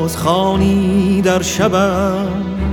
باز خوانی در شبم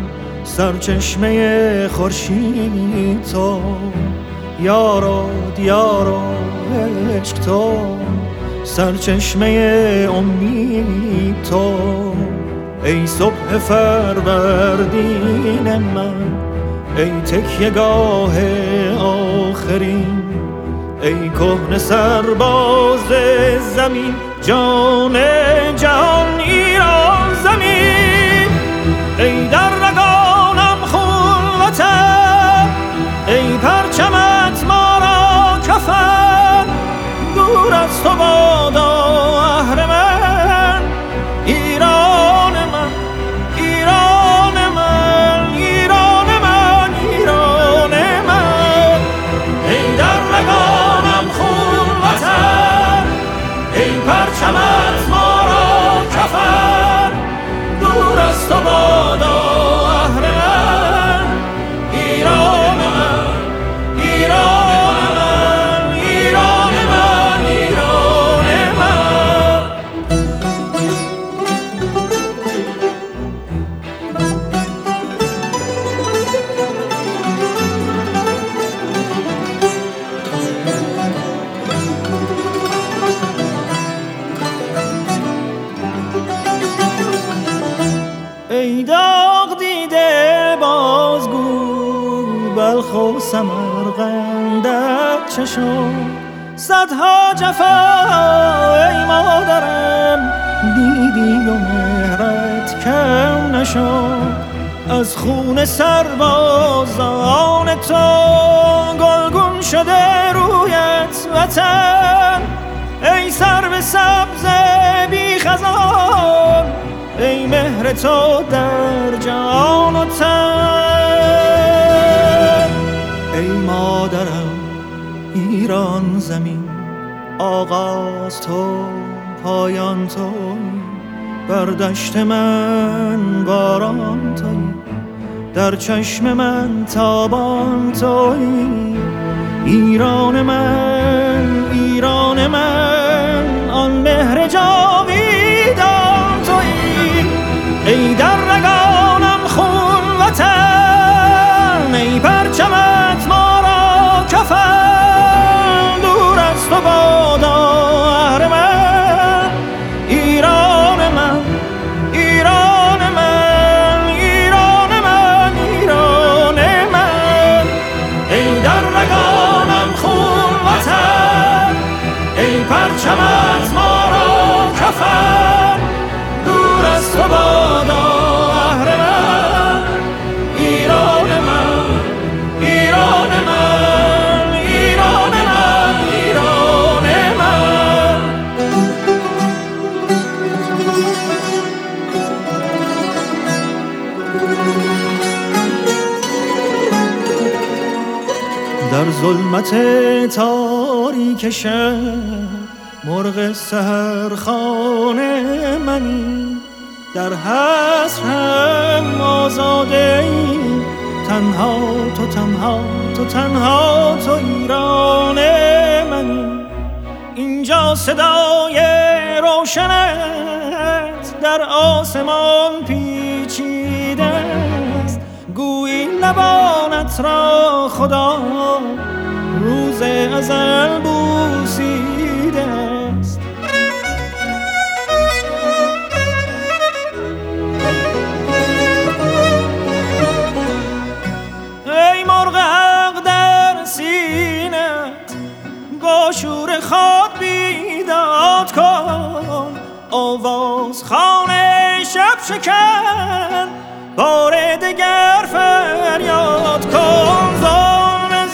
سرچشمه خورشید تو، یارو دیارو عشق تو، سرچشمه امید تو. ای صبح فروردین من، ای تکیه‌گاه آخرین، ای کهنه سرباز زمین، جان جهان ایران زمین. ای در رگانم خون وطن، ای پرچمت ما را کفن، دور از تو بادا اهرمن، ایران من، ایران من، ایران من، ایران من. ای در رگانم خون وطن، ای پرچمت ما را کفن، دور از تو بادا اهرمن، ایران من، ایران من، ایران من، ایران من. ای داغ دیده بازگو بلخ و سمرقندت چه شد؟ صدها جفا ای مادرم دیدی و مهرت کم نشد. از خون سربازان تو گلگون شده رویت وطن، ای سرو سبز بی خزان، ای مهر تو در جان و تن. ای مادرم ایران زمین، آغاز تو پایان تویی، بر دشت من باران تویی، در چشم من تابان تویی. ایران من، ایران من، آن مهر جاویدان تویی. ای در رگانم خون وطن، ای پرچمت ما را کفن، دور از تو بادا اهرمن، ایران من، ایران من، ایران من، ایران من. ای در رگانم خون وطن، ای پرچمت ما را کفن، دور از تو بادا اهرمن، ایران من، ایران من، ایران من، ایران من. در ظلمت تاریک شب مرغ سحرخانه منی، در حسرم آزاده ای، تنها تو، تنها تو، تنها تو ایران منی. اینجا صدای روشنت در آسمان پیچیده است، گویی لبانت را خدا روز ازل بوسیده است. ای مرغ حق در سینت با شور خود بیداد کن، آواز خانه شب شکن، بار دگر فریاد کن. ظالم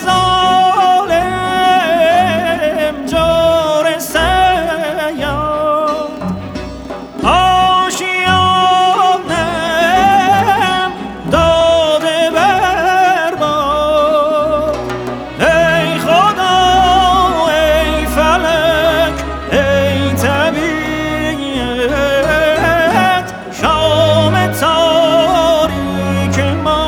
ظالم جور سیاد، آشیانم داده برباد. ای خدا، ای فلک، ای طبیعت، شام تاریک ما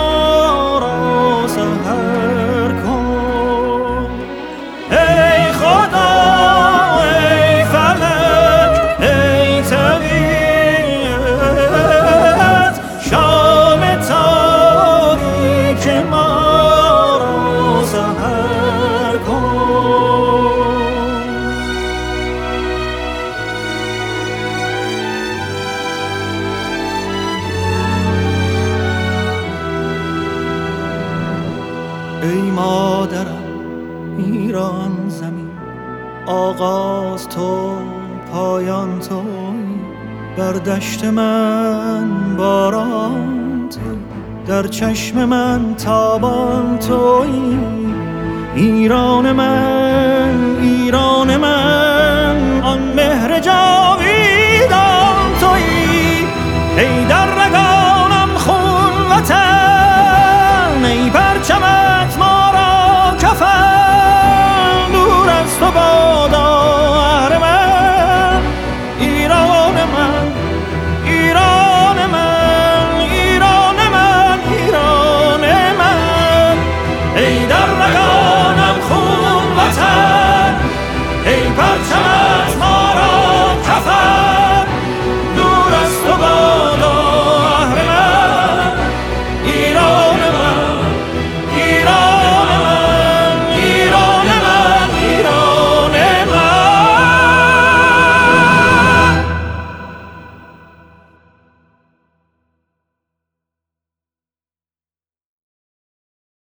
ای مادرم ایران زمین، آغاز تو پایان تویی، بر دشت من باران تویی، در چشم من تابان تویی. ایران من، ایران من،